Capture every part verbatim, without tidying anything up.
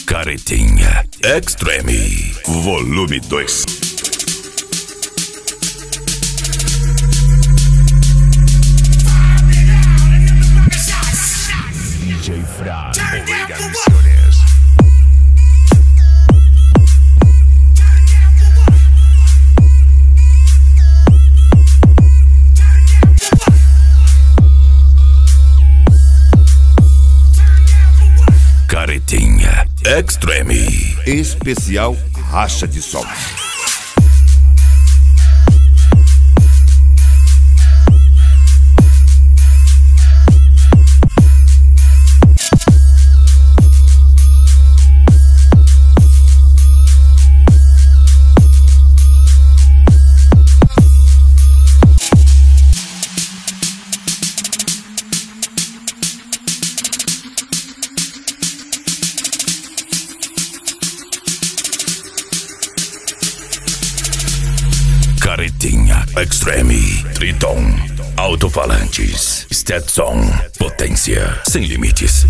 Caretinha Extreme, volume dois. D J Fra, Omega Misiones. Caretinha Extreme, especial racha de som. Caretinha Extreme, Triton, alto-falantes, Stetson, potência sem limites.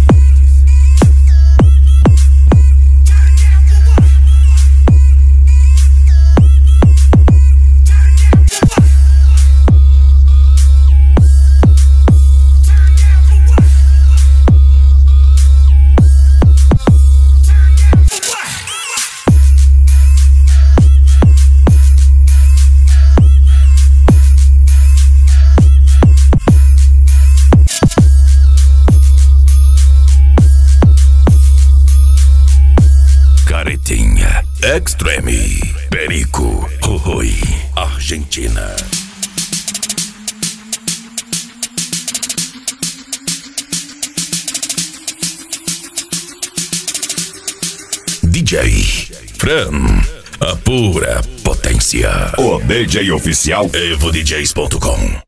Caretinha Extreme, Perico, Rui, Argentina. D J Fran, a pura potência. O D J oficial evo D Js ponto com.